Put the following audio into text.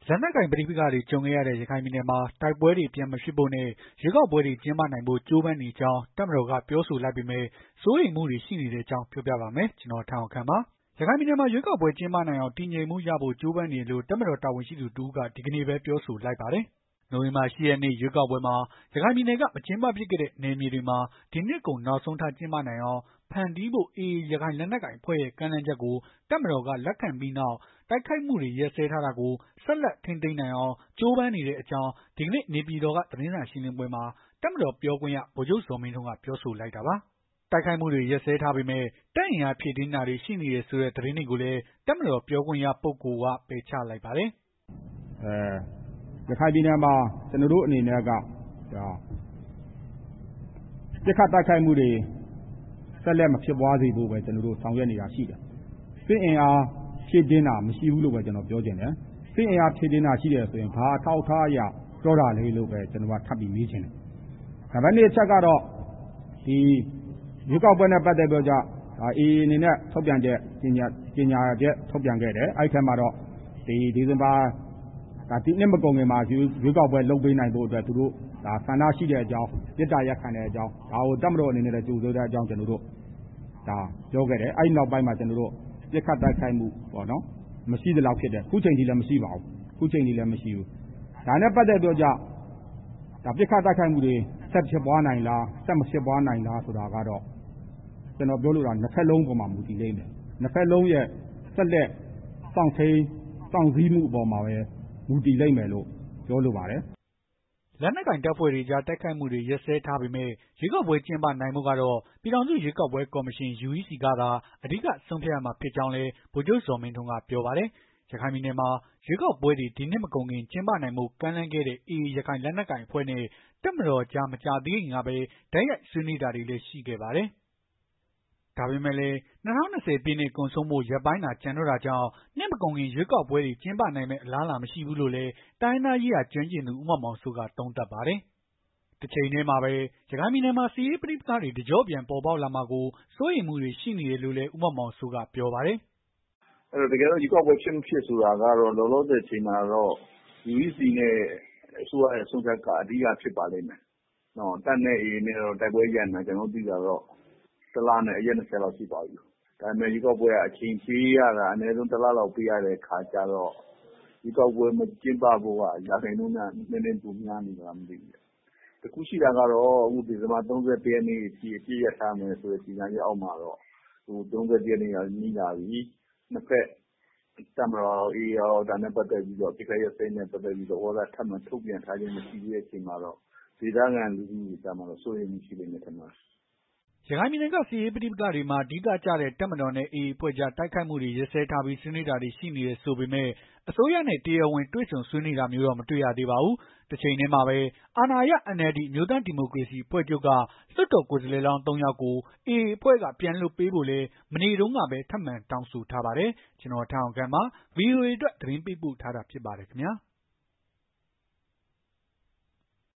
လက်နက်ကိုင်ပဋိပက္ခတွေကြုံခဲ့ရတဲ့ရခိုင်ပြည်နယ်မှာတိုက်ပွဲတွေပြန်မဖြစ်ဖို့နဲ့ရွေးကောက်ပွဲတွေကျင်းပနိုင်ဖို့ကြိုးပမ်းနေကြောင်းတပ်မတော်ကပြောဆိုလိုက်ပေမဲ့စိုးရိမ်မှုတွေရှိနေတဲ့အကြောင်းပြောပြပါမယ်။ကျွန်တော်ထန်အောင်ခန့်ပါ။ရခိုင်ပြည်နယ်မှာရွေးကောက်ပွဲကျင်းပနိုင်အောင်တည်ငြိမ်မှုရဖို့ကြိုးပမ်းနေလို့တပ်မတော်တာဝန်ရှိသူတဦးကဒီကနေ့ပဲပြောဆိုလိုက်ပါတယ်။နိုဝင်ဘာ 10 ရက်နေ့ရွေးကောက်ပွဲမှာရခိုင်ပြည်နယ်ကမကျင်းပဖြစ်ခဲ့တဲ့နယ်မြေတွေမှာဒီနှစ်ကုန်နောက်ဆုံးထားကျင်းပနိုင်အောင်ဖန်တီးဖို့AAရခိုင်လက်နက်ကိုင်အဖွဲ့ရဲ့ကမ်းလှမ်းချက်ကိုတပ်မတော်ကလက်ခံပြီးနောက်တိုက်ခိုက်မှုတွေရပ်စဲထားတာကိုဆက်လက်ထိန်းသိမ်းနိုင်အောင်ကြိုးပမ်းနေတဲ့အကြောင်းဒီကနေ့နေပြည်တော်ကသတင်းစာရှင်းလင်းပွဲမှာတပ်မတော်ပြောခွင့်ရဗိုလ်ချုပ်ဇော်မင်းထွန်းကပြောဆိုလိုက်တာပါ။တိုက်ခိုက်မှုတွေရပ်စဲထားပေမဲ့တပ်အင်အားဖြည့်တင်းတာတွေရှိနေတယ်ဆိုတဲ့သတင်းတွေကိုလည်းတပ်မတော်ပြောခွင့်ရပုဂ္ဂိုလ်ကပယ်ချလိုက်ပါတယ်ရခိုင်ပြည်နယ်မှာကျွန်တော်တို့အနေနဲ့ကပစ်ခတ်တိုက်ခိုက်မှုတွေဆက်လက်မဖြစ်ပွားစေဖို့ပဲကျွန်တော်တို့ဆောင်ရွက်နေတာရှိတယ်။စစ်အင်အားဖြည့်တင်းတာမရှိဘူးလို့ပဲကျွန်တော်ပြောချင်တယ်။စစ်အင်အားဖြည့်တင်းတာရှိတယ်ဆိုရင်ဘာအထောက်အထားအရပြောတာလဲလို့ပဲကျွန်တော်ကထပ်ပြီးမေးချင်တယ်။ဒါပေမဲ့အချက်ကတော့ဒီရွေးကောက်ပွဲနဲ့ပတ်သက်ပြီးတော့AAအနေနဲ့ထုတ်ပြန်ချက်ကြေညာချက်ထုတ်ပြန်ခဲ့တယ်။အဲ့ဒီထဲမှာတော့ဒီဇင်ဘာဒီနှစ်မကုန်ခင်မှာရွေးကောက်ပွဲလုပ်ပေးနိုင်ဖို့အတွက်သူတို့ဆန္ဒရှိတဲ့အကြောင်းပြစ်တာရက်ခံတဲ့အကြောင်းဒါကိုတပ်မတော်အနေနဲ့ကြိုဆိုတဲ့အကြောင်းကျွန်တော်တို့ပြောခဲ့တယ်အဲ့ဒီနောက်ပိုင်းမှာကျွန်တော်တို့ပြစ်ခတ်တိုက်ခိုက်မှုပေါ့နော်မရှိသလောက်ဖြစ်တယ်ခုချိန်ကြီးလည်းမရှိပါဘူးခုချိန်ကြီးလည်းမရှိဘူးဒါနဲ့ပတ်သက်တော့ပြစ်ခတ်တိုက်ခိုက်မှုတွေဆက်ဖြစ်ပွားနိုင်လားဆက်မဖြစ်ပွားနိုင်လားဆိုတာကတော့ကျွန်တော်ပြောလို့နှစ်ဖက်လုံးပေါ်မှာမူတည်လိမ့်မယ်နှစ်ဖက်လုံးရဲ့ဆက်လက်စောင့်စည်းမှုအပေါ်မှာပဲမူတည်လိမ့်မယ်လို့ပြောလိုပါတယ်။လက်နက်ကင်တပ်ဖွဲ့တွေကြားတိုက်ခိုက်မှုတွေရပ်စဲထားပေမဲ့ရွေးကောက်ပွဲကျင်းပနိုင်မှုကတော့ပြည်ထောင်စုရွေးကောက်ပွဲကော်မရှင် UEC ကသာအဓိကဆုံးဖြတ်ရမှာဖြစ်ကြောင်းလည်းဗိုလ်ချုပ်ဇော်မင်းထွန်းကပြောပါတယ်။ရခိုင်ပြည်နယ်မှာရွေးကောက်ပွဲတွေဒီနှစ်မကုန်ခင်ကျင်းပနိုင်မှုကမ်းလှမ်းခဲ့တဲ့AAရခိုင်လက်နက်ကိုင်အဖွဲ့နဲ့တပ်မတော်ကြားမကြာသေးခင်ကပဲတိုက်ရိုက်ဆွေးနွေးတာတွေလည်းရှိခဲ့ပါတယ်။ဒါပေမဲ့လည်း2020ပြည့်နှစ်ကုန်ဆုံးဖို့ရက်ပိုင်းသာကျန်တော့တာကြောင့်နှစ်မကုန်ခင်ရွေးကောက်ပွဲတွေကျင်းပနိုင်မယ့်အလားအလာမရှိဘူးလို့လည်းတိုင်းဒေသကြီးကျွမ်းကျင်သူဦးမောင်မောင်စိုးကသုံးသပ်ပါတယ်။တစ်ချိန်တည်းမှာပဲရခိုင်ပြည်နယ်မှာစစ်ရေးပဋိပက္ခတွေတကြော့ပြန်ပေါ်ပေါက်လာမှာကိုစိုးရိမ်မှုတွေရှိနေတယ်လို့လည်းဦးမောင်မောင်စိုးကပြောပါတယ်။အဲ့တော့တကယ်တော့ရွေးကောက်ပွဲဖြစ်မဖြစ်ဆိုတာကတော့လောလောဆယ်ချိန်မှာတော့ UEC နဲ့အစိုးရရဲ့ဆုံးဖြတ်ကအဓိကဖြစ်ပါလိမ့်မယ်။တပ်နဲ့ AA နဲ့တော့တိုက်ပွဲရပ်နေတာကျွန်တော်သိတာတော့1 လနဲ့ရက် 20 လောက်ရှိပါပြီ။ဒါပေမဲ့ရွေးကောက်ပွဲကအချိန်ပေးရတာအနည်းဆုံး1 လလောက်ပေးရတဲ့ခါကျတော့ရွေးကောက်ပွဲမကျင်းပဖို့ကရာခိုင်နှုန်းနဲ့နည်းနည်းပိုများနေလားမသိဘူး။တခုရှိတာကတော့အခုဒီဇင်ဘာ 31 ရက်နေ့အထိအပြည့်ရထားမယ်ဆိုတဲ့ကြေညာချက်အောက်မှာတော့31 ရက်နေ့ကနီးလာပြီ။နှစ်ဖက်တပ်မတော် AA ရောဒါနဲ့ပတ်သက်ပြီးတော့ပြစ်ခတ်ရပ်စဲနဲ့ပတ်သက်ပြီးတော့ဝါဒထပ်မံထုတ်ပြန်ထားခြင်းမရှိသေးတဲ့အချိန်မှာတော့ဒေသခံလူထုတွေကြားမှာတော့စိုးရိမ်မှုရှိနေတယ်ထင်ပါတယ်ရခိုင်ပြည်နယ်ကစစ်ရေးပဋိပက္ခတွေမှာအဓိကကျတဲ့တပ်မတော်နဲ့AAအဖွဲ့ကြားတိုက်ခိုက်မှုတွေရပ်စဲထားပြီးဆွေးနွေးတာတွေရှိနေတယ်ဆိုပေမဲ့အစိုးရနဲ့တရားဝင်တွေ့ဆုံဆွေးနွေးတာမျိုးတော့မတွေ့ရသေးပါဘူး။တစ်ချိန်တည်းမှာပဲအာဏာရ NLD အမျိုးသားဒီမိုကရေစီအဖွဲ့ချုပ်ကလွှတ်တော်ကိုယ်စားလှယ်လောင်း 3 ယောက်ကိုAAအဖွဲ့ကပြန်လွှတ်ပေးဖို့လည်းမနေ့တုန်းကပဲထပ်မံတောင်းဆိုထားပါတယ်။ကျွန်တော်ထန်အောင်ခန့်ပါ VOA အတွက်သတင်းပေးပို့ထားတာဖြစ်ပါတယ်ခင်ဗျာ။